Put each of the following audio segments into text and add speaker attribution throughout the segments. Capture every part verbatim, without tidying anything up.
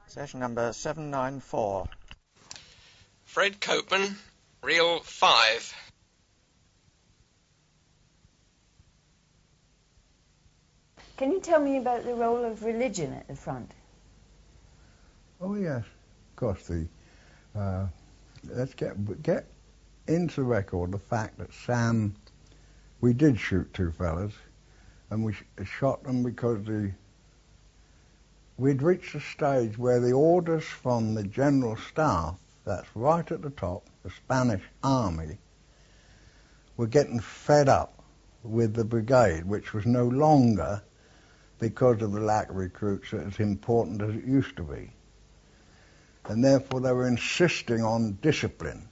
Speaker 1: Session number seven nine four.
Speaker 2: Fred Copeman, Reel five.
Speaker 3: Can you tell me about the role of religion at the front?
Speaker 4: Oh yes, of course. The uh, let's get get into the record the fact that Sam, we did shoot two fellas, and we sh- shot them because the we'd reached a stage where the orders from the general staff, that's right at the top, the Spanish army, were getting fed up with the brigade, which was no longer, because of the lack of recruits, as important as it used to be. And therefore they were insisting on discipline,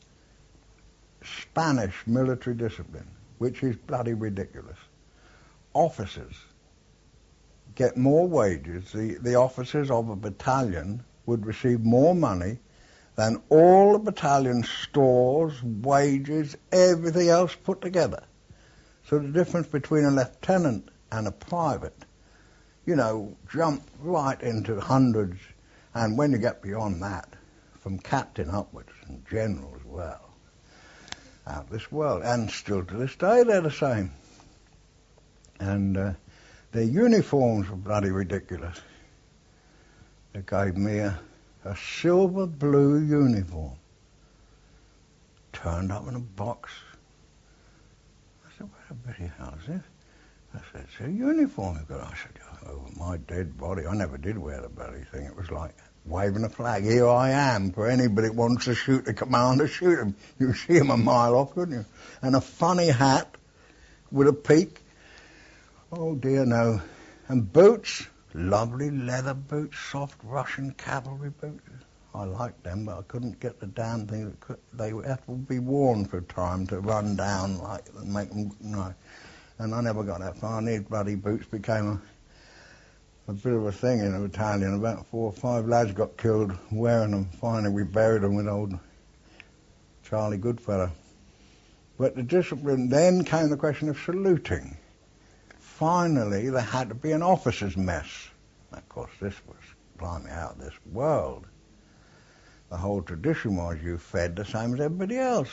Speaker 4: Spanish military discipline, which is bloody ridiculous. Officers get more wages. The, the officers of a battalion would receive more money than all the battalion stores, wages, everything else put together. So the difference between a lieutenant and a private, you know, jump right into hundreds, and when you get beyond that, from captain upwards, and general as well, out of this world. And still to this day they're the same. And uh, their uniforms were bloody ridiculous. They gave me a, a silver blue uniform, turned up in a box. I said, what the bloody hell is this? I said, it's a uniform you've got. I said, over my dead body. I never did wear the bloody thing. It was like waving a flag. Here I am. For anybody that wants to shoot the commander, shoot him. You see him a mile off, couldn't you? And a funny hat with a peak. Oh dear, no. And boots, lovely leather boots, soft Russian cavalry boots. I liked them, but I couldn't get the damn thing that could, they would have to be worn for a time to run down like and make them nice. And I never got that far. These bloody boots became a, a bit of a thing in a battalion. About four or five lads got killed wearing them. Finally, we buried them with old Charlie Goodfellow. But the discipline, then came the question of saluting. Finally, there had to be an officer's mess. Of course, this was, blimey, out of this world. The whole tradition was you fed the same as everybody else.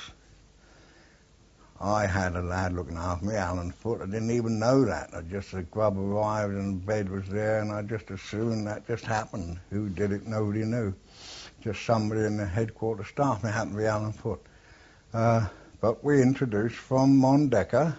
Speaker 4: I had a lad looking after me, Alan Foote. I didn't even know that. I just, the grub arrived and the bed was there, and I just assumed that just happened. Who did it, nobody knew. Just somebody in the headquarters staff, and it happened to be Alan Foote. Uh, but we introduced from Mondecker,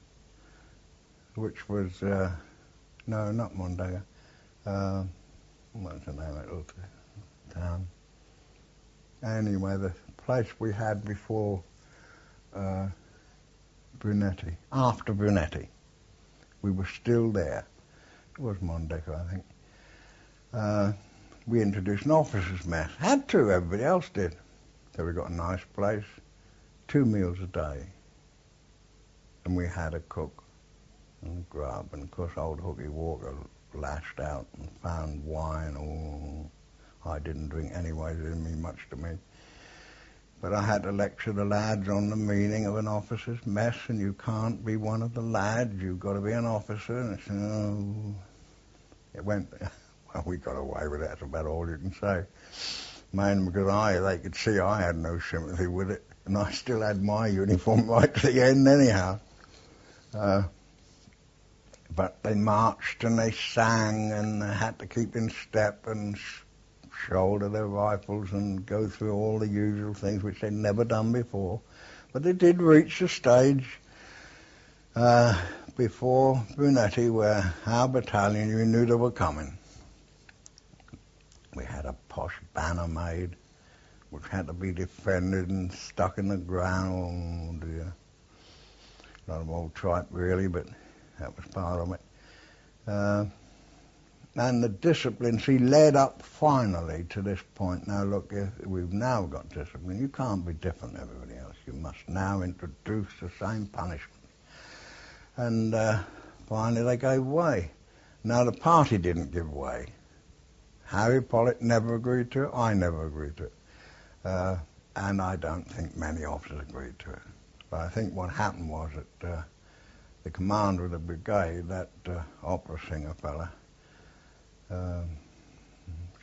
Speaker 4: which was, uh, no, not Mondecker. Uh, what's the name of that little town? Anyway, the place we had before uh, Brunetti, after Brunetti. We were still there. It was Mondecker, I think. Uh, we introduced an officer's mess. Had to, everybody else did. So we got a nice place, two meals a day. And we had a cook and grub. And of course, old Hooky Walker lashed out and found wine. Oh, I didn't drink anyway, it didn't mean much to me. But I had to lecture the lads on the meaning of an officer's mess, and you can't be one of the lads, you've got to be an officer. And it's, oh, it went, well, we got away with it, that's about all you can say. Mainly because I, they could see I had no sympathy with it, and I still had my uniform right to the end anyhow. Uh, but they marched and they sang, and they had to keep in step and shoulder their rifles and go through all the usual things which they'd never done before. But they did reach a stage uh, before Brunetti where our battalion, you knew they were coming. We had a posh banner made which had to be defended and stuck in the ground. Oh dear. A lot of old tripe really, but that was part of it. Uh, And the discipline, see, led up finally to this point. Now, look, if we've now got discipline. You can't be different than everybody else. You must now introduce the same punishment. And uh, finally they gave way. Now, the party didn't give way. Harry Pollitt never agreed to it. I never agreed to it. Uh, and I don't think many officers agreed to it. But I think what happened was that uh, the commander of the brigade, that uh, opera singer fella, Um,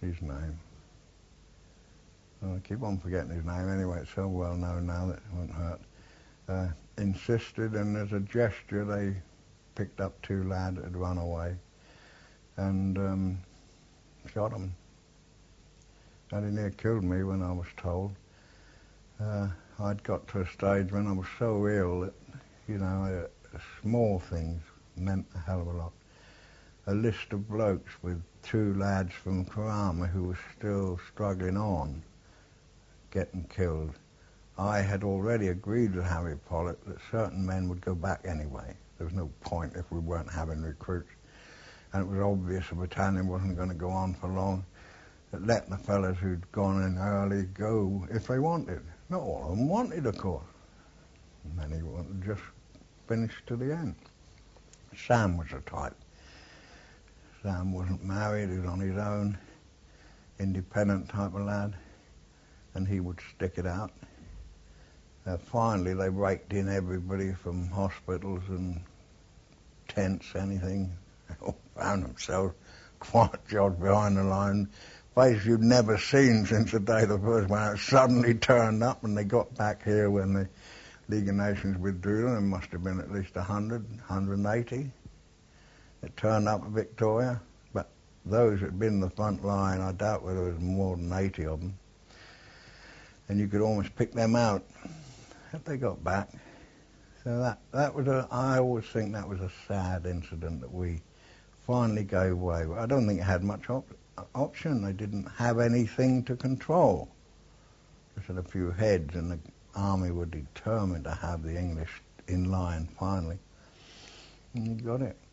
Speaker 4: his name? Oh, I keep on forgetting his name anyway. It's so well known now that it won't hurt. Uh, insisted, and as a gesture, they picked up two lads that had run away and um, shot them. And he near killed me when I was told. Uh, I'd got to a stage when I was so ill that, you know, uh, small things meant a hell of a lot. A list of blokes with two lads from Karama who were still struggling on, getting killed. I had already agreed with Harry Pollitt that certain men would go back anyway. There was no point if we weren't having recruits. And it was obvious the battalion wasn't going to go on for long. It let the fellas who'd gone in early go if they wanted. Not all of them wanted, of course. Many wanted just finish to the end. Sam was the type. Sam wasn't married, he was on his own, independent type of lad, and he would stick it out. Uh, finally, they raked in everybody from hospitals and tents, anything. They all found themselves quite jobs behind the line. Place you'd never seen since the day the first one out suddenly turned up, and they got back here when the League of Nations withdrew. There must have been at least one hundred, one hundred eighty that turned up at Victoria. But those that had been in the front line, I doubt whether there was more than eighty of them. And you could almost pick them out if they got back. So that, that was a, I always think that was a sad incident that we finally gave way. I don't think it had much op option. They didn't have anything to control. Just had a few heads, and the army were determined to have the English in line finally. And you got it.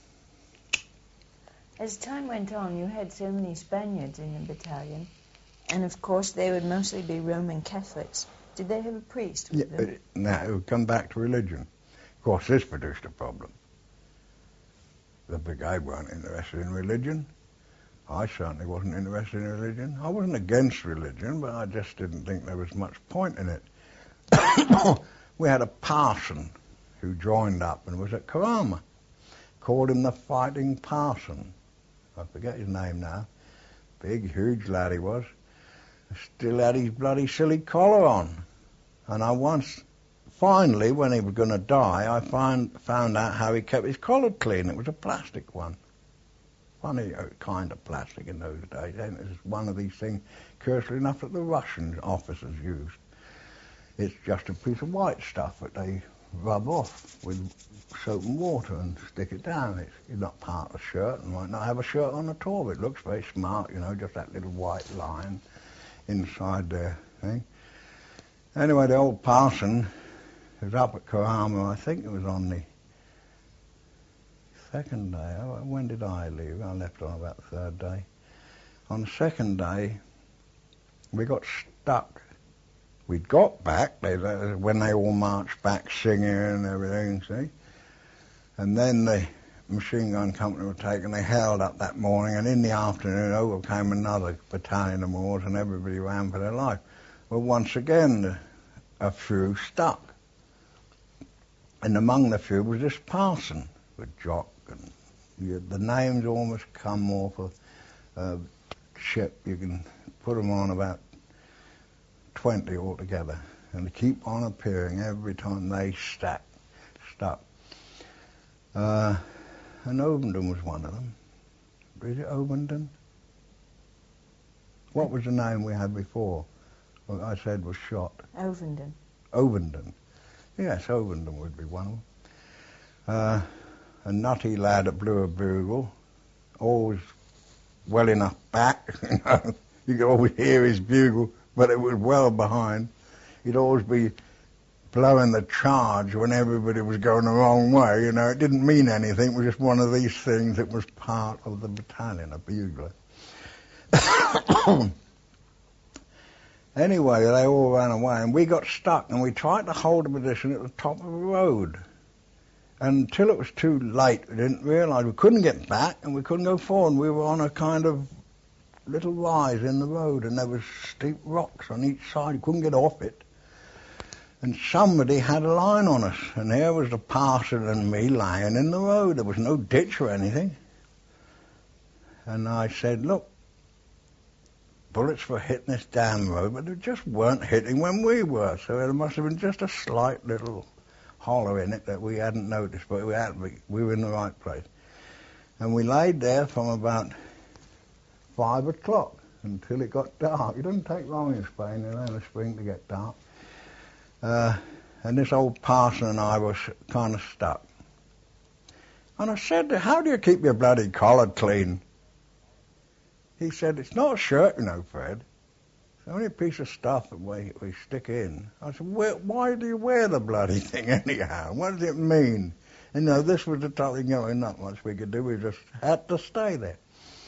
Speaker 3: As time went on, you had so many Spaniards in the battalion, and of course they would mostly be Roman Catholics. Did they have a priest with
Speaker 4: Yeah,
Speaker 3: them?
Speaker 4: it, now, it would come back to religion. Of course, this produced a problem. The brigade weren't interested in religion. I certainly wasn't interested in religion. I wasn't against religion, but I just didn't think there was much point in it. We had a parson who joined up and was at Karama. Called him the Fighting Parson. I forget his name now. Big, huge lad he was. Still had his bloody silly collar on. And I once, finally, when he was going to die, I find, found out how he kept his collar clean. It was a plastic one. Funny kind of plastic in those days. And it was one of these things, curiously enough, that the Russian officers used. It's just a piece of white stuff that they rub off with soap and water and stick it down. It's, it's not part of a shirt, and might not have a shirt on at all. It looks very smart, you know, just that little white line inside there thing. Anyway, the old parson was up at Karama. I think it was on the second day. When did I leave? I left on about the third day. On the second day, we got stuck. We'd got back they, they, when they all marched back singing and everything, see? And then the machine gun company were taken. They held up that morning, and in the afternoon over came another battalion of Moors, and everybody ran for their life. Well, once again, the, a few stuck. And among the few was this parson with Jock, and you, the names almost come off of a ship. You can put them on about twenty altogether, and they keep on appearing every time they stack, stuck. Uh, and Ovenden was one of them. Is it Ovenden? What was the name we had before? What I said was shot.
Speaker 3: Ovenden.
Speaker 4: Ovenden. Yes, Ovenden would be one of them. Uh, a nutty lad that blew a bugle, always well enough back, you know. You could always hear his bugle, but it was well behind. He'd always be blowing the charge when everybody was going the wrong way, you know. It didn't mean anything. It was just one of these things that was part of the battalion, a bugler. Anyway, they all ran away, and we got stuck, and we tried to hold a position at the top of the road. And until it was too late, we didn't realise we couldn't get back, and we couldn't go forward. We were on a kind of little rise in the road, and there was steep rocks on each side. You couldn't get off it. And somebody had a line on us, and there was the parson and me lying in the road. There was no ditch or anything. And I said, look, bullets were hitting this damn road, but they just weren't hitting when we were. So there must have been just a slight little hollow in it that we hadn't noticed, but we had, we were in the right place. And we laid there from about five o'clock until it got dark. It doesn't take long in Spain, you know, in the spring to get dark. Uh, and this old parson and I was kind of stuck. And I said, how do you keep your bloody collar clean? He said, it's not a shirt, you know, Fred. It's only a piece of stuff that we, we stick in. I said, why do you wear the bloody thing anyhow? What does it mean? And, you know, this was the time, you know, not much we could do. We just had to stay there.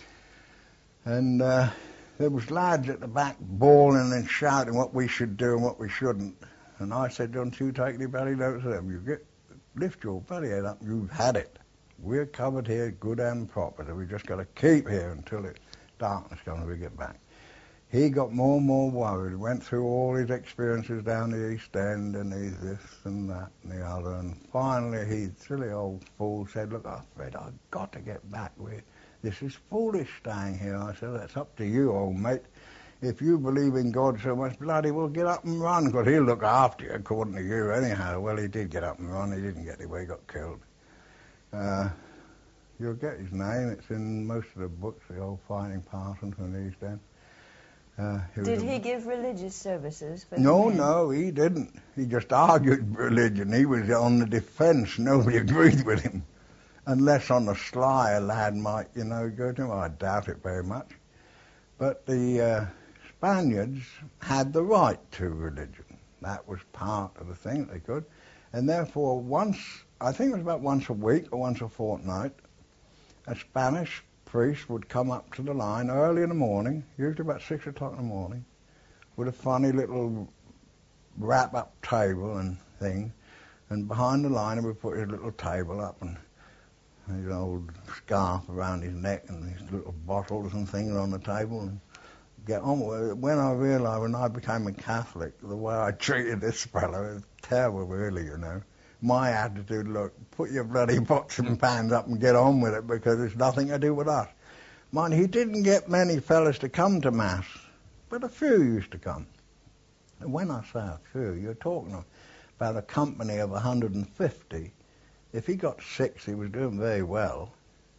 Speaker 4: And uh, there was lads at the back bawling and shouting what we should do and what we shouldn't. And I said, don't you take any bloody notice of them. You get, lift your bloody head up. You've had it. We're covered here good and proper. So we just got to keep here until it's darkness comes when we get back. He got more and more worried, went through all his experiences down the East End, and he's this and that and the other, and finally he, silly old fool, said, look, oh, Fred, I've got to get back. We're, this is foolish staying here. I said, that's up to you, old mate. If you believe in God so much, bloody well, get up and run, because he'll look after you, according to you, anyhow. Well, he did get up and run. He didn't get anywhere. He got killed. Uh, you'll get his name. It's in most of the books, the old fighting parson from the East End. Uh, he
Speaker 3: Did
Speaker 4: a,
Speaker 3: he give religious services? For
Speaker 4: no, no, he didn't. He just argued religion. He was on the defence. Nobody agreed with him. Unless on the sly a lad might, you know, go to him. I doubt it very much. But the uh, Spaniards had the right to religion. That was part of the thing that they could. And therefore, once, I think it was about once a week or once a fortnight, a Spanish priest would come up to the line early in the morning, usually about six o'clock in the morning, with a funny little wrap-up table and thing, and behind the line he would put his little table up and his old scarf around his neck and his little bottles and things on the table and get on with it. When I realised, when I became a Catholic, the way I treated this fellow was terrible, really, you know. My attitude, look, put your bloody pots and pans up and get on with it, because it's nothing to do with us. Mind, he didn't get many fellas to come to Mass, but a few used to come. And when I say a few, you're talking about a company of one hundred fifty. If he got six, he was doing very well.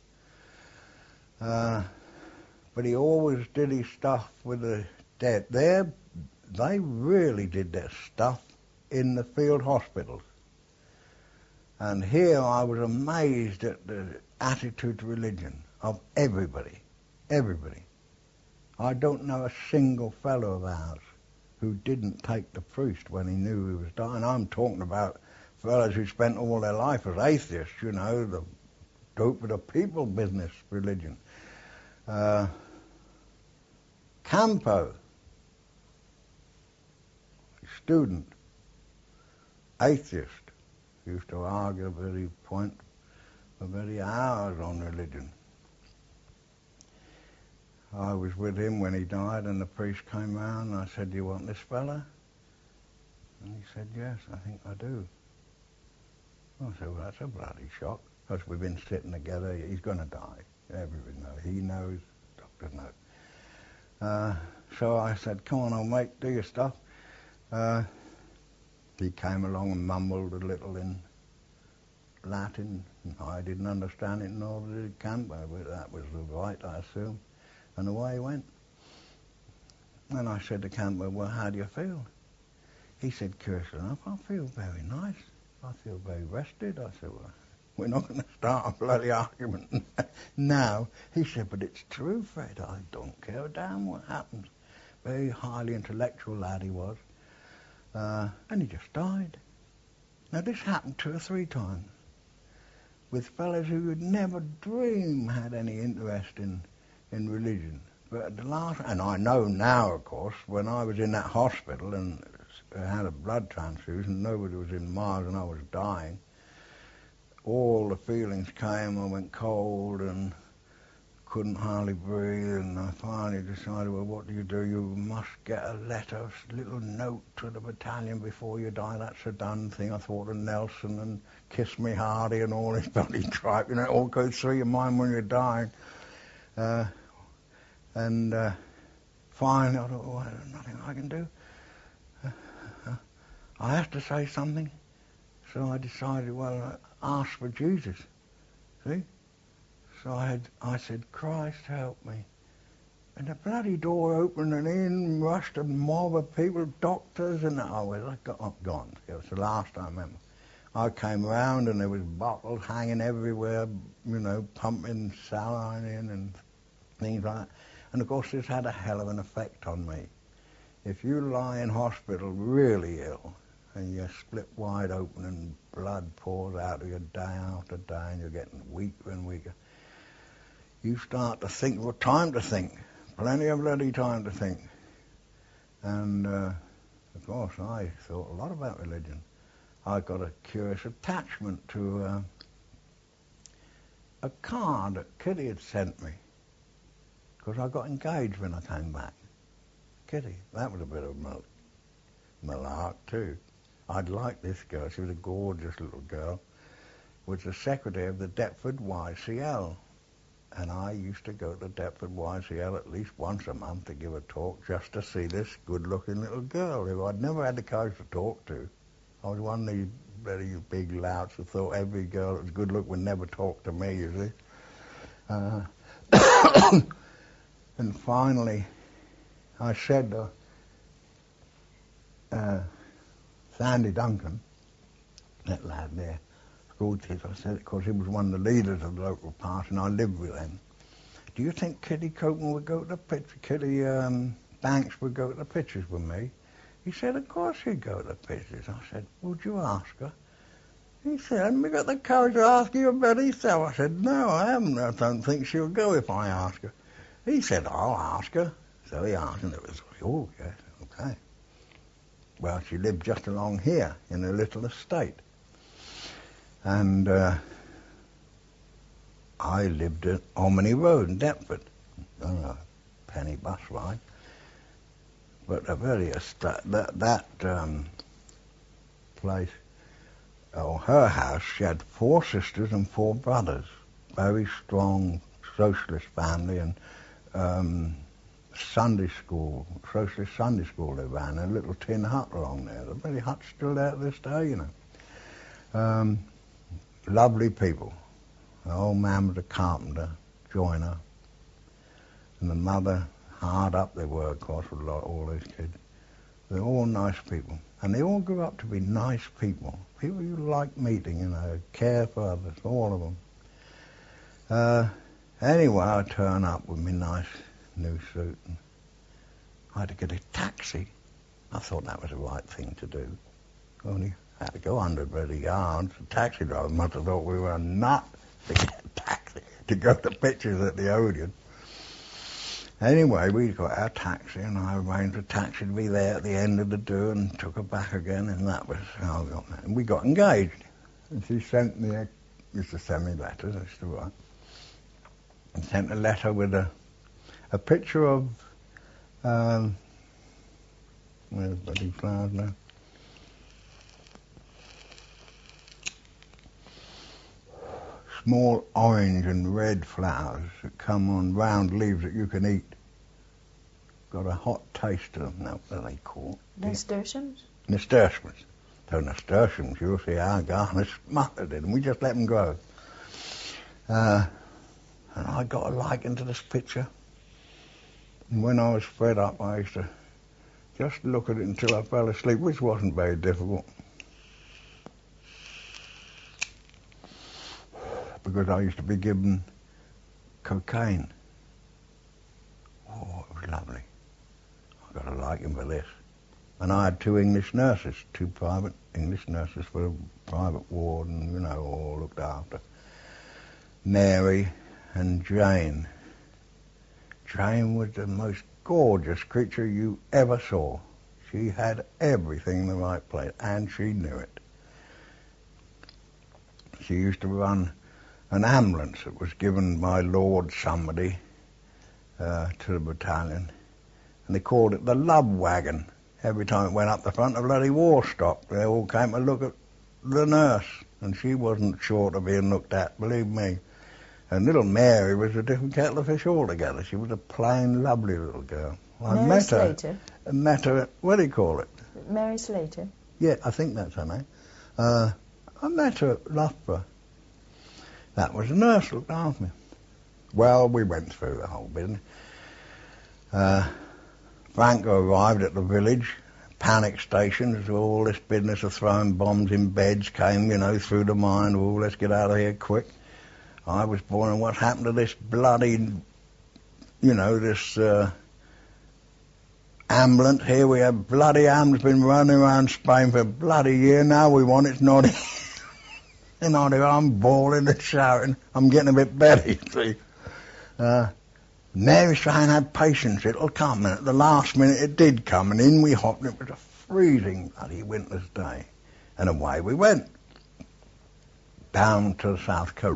Speaker 4: Uh, but he always did his stuff with the dead. They're, they really did their stuff in the field hospitals. And here I was amazed at the attitude to religion of everybody, everybody. I don't know a single fellow of ours who didn't take the priest when he knew he was dying. I'm talking about fellows who spent all their life as atheists, you know, the dope of the people business religion. Uh, Campo, student, atheist, used to argue a very point for many hours on religion. I was with him when he died, and the priest came round, and I said, do you want this fella? And he said, yes, I think I do. I said, well, that's a bloody shock, because we've been sitting together. He's going to die. Everybody knows. He knows, doctors know. Uh, so I said, come on, old mate, do your stuff. Uh, he came along and mumbled a little in Latin. I didn't understand it, nor did Campo, but that was the right, I assume. And away he went. And I said to Campo, well, how do you feel? He said, curiously enough, I feel very nice. I feel very rested. I said, well, we're not going to start a bloody argument now. He said, but it's true, Fred. I don't care a damn what happens. Very highly intellectual lad he was. Uh, and he just died. Now, this happened two or three times with fellows who would never dream had any interest in, in religion. But at the last, and I know now, of course, when I was in that hospital and I had a blood transfusion, nobody was in Mars and I was dying, all the feelings came. I went cold and couldn't hardly breathe, and I finally decided, well, what do you do? You must get a letter, a little note to the battalion before you die. That's a done thing. I thought of Nelson and Kiss Me Hardy and all this bloody tripe. You know, it all goes through your mind when you're dying. Uh, and uh, finally I thought, well, there's nothing I can do. Uh, uh, I have to say something. So I decided, well, uh, ask for Jesus. See? So I had, I said, Christ help me. And the bloody door opened and in rushed a mob of people, doctors, and I was I got up, gone. It was the last I remember. I came round and there was bottles hanging everywhere, you know, pumping saline in and things like that. And of course this had a hell of an effect on me. If you lie in hospital really ill and you're split wide open and blood pours out of you day after day and you're getting weaker and weaker, you start to think, well, time to think. Plenty of bloody time to think. And, uh, of course, I thought a lot about religion. I got a curious attachment to uh, a card that Kitty had sent me, because I got engaged when I came back. Kitty, that was a bit of mal- malark, too. I'd liked this girl. She was a gorgeous little girl. Was the secretary of the Deptford Y C L. And I used to go to Deptford Y C L at least once a month to give a talk just to see this good-looking little girl who I'd never had the courage to talk to. I was one of these very big louts who thought every girl that was good-looking would never talk to me, you see. Uh, and finally, I said to uh, Sandy Duncan, that lad there, school teacher, I said it because he was one of the leaders of the local party and I lived with him. Do you think Kitty Copeman would go to the picture, Kitty um, Banks would go to the pictures with me? He said, of course she'd go to the pictures. I said, would you ask her? He said, haven't you got the courage to ask her about herself? I said, no, I haven't. I don't think she'll go if I ask her. He said, I'll ask her. So he asked, and it was, oh, yes, okay. Well, she lived just along here in a little estate. And uh, I lived at Omni Road in Deptford. I don't know, penny bus ride. But a very estate, that, that um, place, or her house, she had four sisters and four brothers. Very strong socialist family, and um, Sunday school, socialist Sunday school they ran, a little tin hut along there. The very hut's still there to this day, you know. Um, lovely people. The old man was a carpenter, joiner, and the mother, hard up they were, of course, with all those kids. They're all nice people. And they all grew up to be nice people. People you like meeting, you know, care for others, all of them. Uh, anyway, I turn up with my nice new suit, and I had to get a taxi. I thought that was the right thing to do. Only I had to go one hundred bloody yards. The taxi driver must have thought we were nuts to get a taxi, to go to pictures at the Odeon. Anyway, we got our taxi, and I arranged a taxi to be there at the end of the do and took her back again, and that was how we got that. And we got engaged. And she sent me, a, used to send me letters, I used to write, and sent a letter with a, a picture of, um, where's the bloody flowers now? Small orange and red flowers that come on round leaves that you can eat. Got a hot taste to them. Now, what are they called?
Speaker 3: Nasturtiums?
Speaker 4: Nasturtiums. So nasturtiums, you'll see our garden smothered in, and we just let them grow. Uh, and I got a liking to this picture. And when I was fed up, I used to just look at it until I fell asleep, which wasn't very difficult. Because I used to be given cocaine. Oh, it was lovely. I got a liking for this. And I had two English nurses, two private English nurses for a private ward, and, you know, all looked after. Mary and Jane. Jane was the most gorgeous creature you ever saw. She had everything in the right place, and she knew it. She used to run an ambulance that was given by Lord somebody uh, to the battalion, and they called it the Love Wagon. Every time it went up the front, the bloody war stopped. They all came to look at the nurse, and she wasn't short of being looked at, believe me. And little Mary was a different kettle of fish altogether. She was a plain, lovely little girl. I
Speaker 3: Mary
Speaker 4: met
Speaker 3: Slater?
Speaker 4: her. Met her at, what do you call it?
Speaker 3: Mary Slater?
Speaker 4: Yeah, I think that's her name. Uh, I met her at Loughborough. That was a nurse who looked after me. Well, we went through the whole business. Uh, Frank arrived at the village, panic stations, all this business of throwing bombs in beds came, you know, through the mind, oh, let's get out of here quick. I was born, and what happened to this bloody, you know, this uh, ambulance here? We have bloody ambulance been running around Spain for a bloody year now. We want it's not here. And I'm bawling and shouting. I'm getting a bit better, you see. Uh, Mary's trying to have patience. It'll come. And at the last minute it did come. And in we hopped. It was a freezing bloody winter's day. And away we went. Down to the south coast.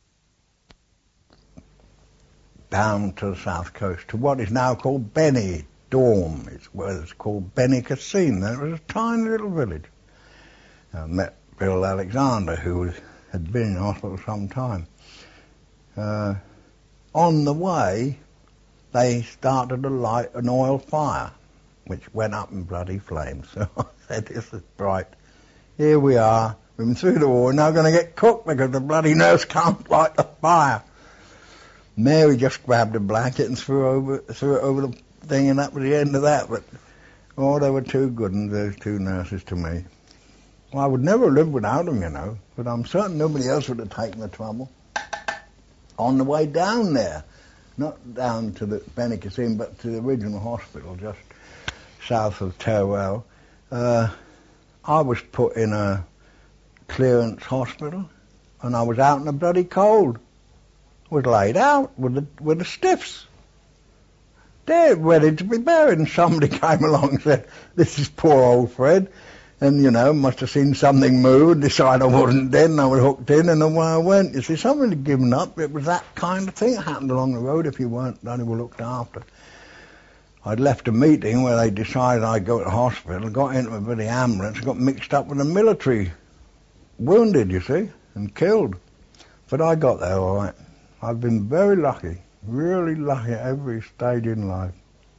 Speaker 4: Down to the south coast. To what is now called Benny Dorm. It's where it's called Benny Cassim. It was a tiny little village. I met Bill Alexander, who was, had been in hospital some time. Uh, on the way, they started to light an oil fire, which went up in bloody flames. So I said, this is bright. Here we are. We've been through the war. We're now going to get cooked because the bloody nurse can't light the fire. Mary just grabbed a blanket and threw over threw it over the thing, and that was the end of that. But, oh, they were too good, and those two nurses to me. Well, I would never live without them, you know, but I'm certain nobody else would have taken the trouble. On the way down there, not down to the Benny Cassim, but to the original hospital just south of Teruel, uh, I was put in a clearance hospital, and I was out in the bloody cold. I was laid out with the, with the stiffs. They're ready to be buried, and somebody came along and said, this is poor old Fred. And, you know, must have seen something move and decided I wasn't dead, and I was hooked in, and away I went. You see, somebody had given up. It was that kind of thing that happened along the road if you weren't bloody well looked after. I'd left a meeting where they decided I'd go to the hospital, got into a bloody ambulance, got mixed up with the military, wounded, you see, and killed. But I got there all right. I've been very lucky, really lucky at every stage in life.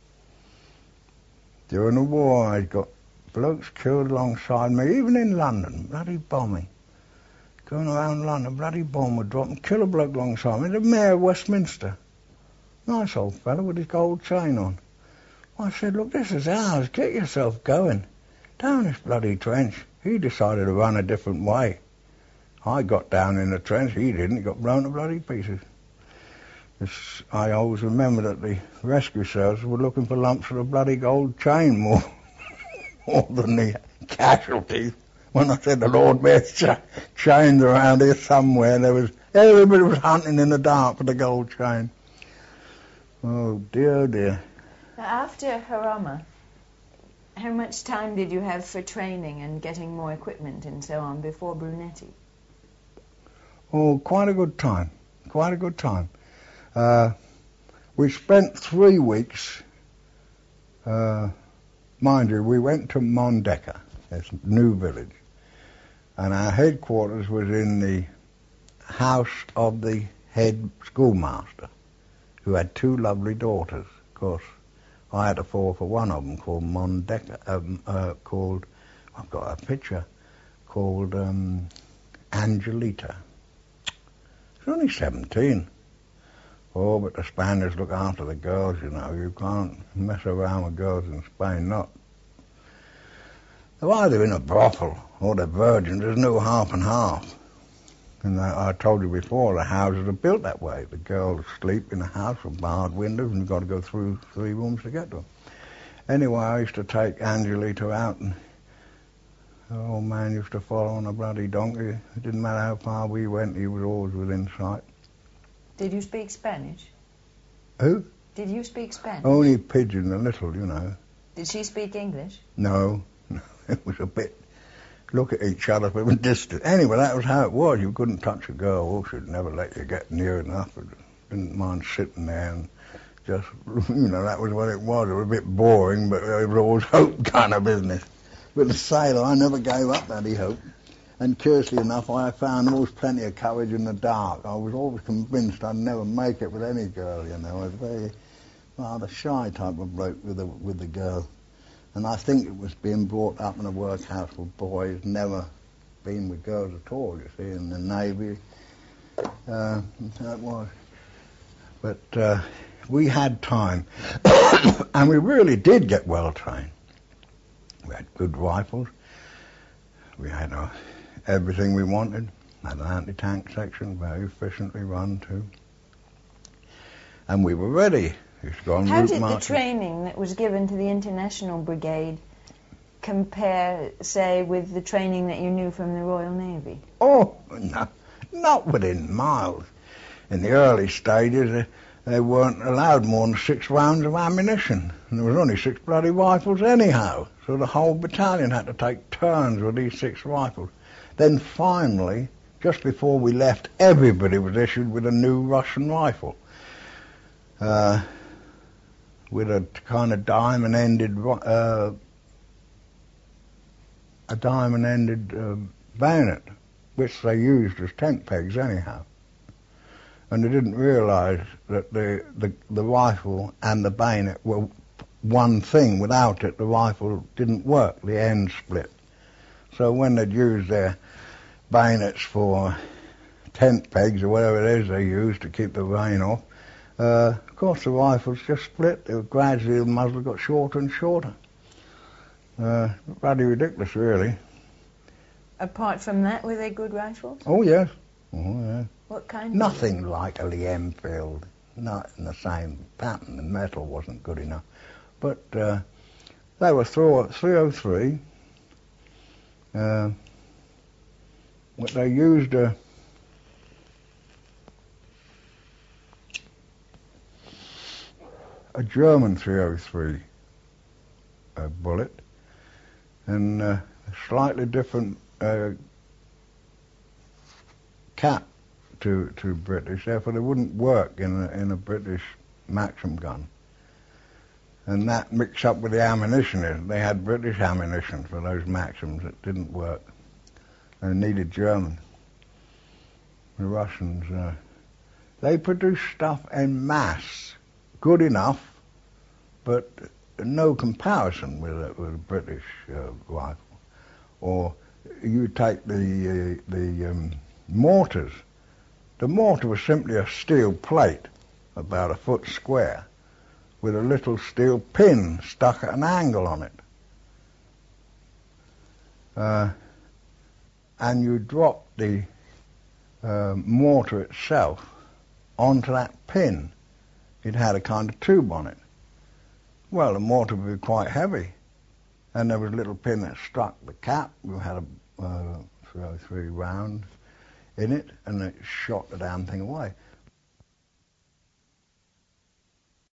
Speaker 4: During the war, I got blokes killed alongside me, even in London, bloody bombing. Going around London, bloody bomb would drop and kill a bloke alongside me, the mayor of Westminster. Nice old fellow with his gold chain on. I said, look, this is ours, get yourself going. Down this bloody trench. He decided to run a different way. I got down in the trench, he didn't, he got blown to bloody pieces. This, I always remember that the rescue services were looking for lumps of the bloody gold chain more. More than the casualties. When I said the Lord Mayor's ch- chains around here somewhere, there was everybody was hunting in the dark for the gold chain. Oh dear, oh dear.
Speaker 3: Now, after Jarama, how much time did you have for training and getting more equipment and so on before Brunetti?
Speaker 4: Oh, quite a good time. Quite a good time. Uh, we spent three weeks. Uh, Mind you, we went to Mondeca, this new village, and our headquarters was in the house of the head schoolmaster, who had two lovely daughters. Of course, I had to fall for one of them called Mondeca, um, uh, called, I've got a picture, called um, Angelita. She's only seventeen. Oh, but the Spaniards look after the girls, you know. You can't mess around with girls in Spain, not. They're either in a brothel or they're virgins. There's no half and half. And I, I told you before, the houses are built that way. The girls sleep in a house with barred windows, and you've got to go through three rooms to get to them. Anyway, I used to take Angelita out, and the old man used to follow on a bloody donkey. It didn't matter how far we went, he was always within sight.
Speaker 3: Did you speak Spanish?
Speaker 4: Who?
Speaker 3: Did you speak Spanish?
Speaker 4: Only pidgin, a little, you know.
Speaker 3: Did she speak English?
Speaker 4: No, no, it was a bit, look at each other from a distance. Anyway, that was how it was. You couldn't touch a girl. Oh, she'd never let you get near enough. It didn't mind sitting there and just, you know, that was what it was. It was a bit boring, but it was always hope kind of business. But the sailor, I never gave up any hope. And curiously enough, I found always plenty of courage in the dark. I was always convinced I'd never make it with any girl, you know. I was very, rather shy type of bloke with the with the girl, and I think it was being brought up in a workhouse with boys, never been with girls at all. You see, in the Navy, uh, that was. But uh, we had time, and we really did get well trained. We had good rifles. We had uh, everything we wanted. Had an anti-tank section, very efficiently run too. And we were ready. We used to go on
Speaker 3: How
Speaker 4: route
Speaker 3: did
Speaker 4: marches.
Speaker 3: the training that was given to the International Brigade compare, say, with the training that you knew from the Royal Navy?
Speaker 4: Oh, no, not within miles. In the early stages, they, they weren't allowed more than six rounds of ammunition. And there was only six bloody rifles anyhow. So the whole battalion had to take turns with these six rifles. Then finally, just before we left, everybody was issued with a new Russian rifle. Uh, with a kind of diamond-ended, uh, a diamond-ended uh, bayonet, which they used as tent pegs anyhow. And they didn't realise that the, the the rifle and the bayonet were one thing. Without it, the rifle didn't work. The end split. So when they'd use their bayonets for tent pegs or whatever it is they use to keep the rain off, uh, of course the rifles just split. They were gradually, the muzzle got shorter and shorter. Uh, bloody ridiculous, really.
Speaker 3: Apart from that, were they good rifles?
Speaker 4: Oh yes, oh yeah.
Speaker 3: What kind?
Speaker 4: Nothing like a Lee Enfield. Not in the same pattern. The metal wasn't good enough. But uh, they were three oh three. Uh, they used a a German three oh three uh, bullet, and uh, a slightly different uh, cap to to British. Therefore, they wouldn't work in a, in a British Maxim gun. And that mixed up with the ammunition. They had British ammunition for those Maxims that didn't work. They needed German. The Russians, uh, they produced stuff en masse, good enough, but no comparison with a, with a British uh, rifle. Or you take the uh, the um, mortars. The mortar was simply a steel plate, about a foot square, with a little steel pin stuck at an angle on it. Uh, and you drop the uh, mortar itself onto that pin. It had a kind of tube on it. Well, the mortar would be quite heavy. And there was a little pin that struck the cap. We had a uh, three oh three round in it, and it shot the damn thing away.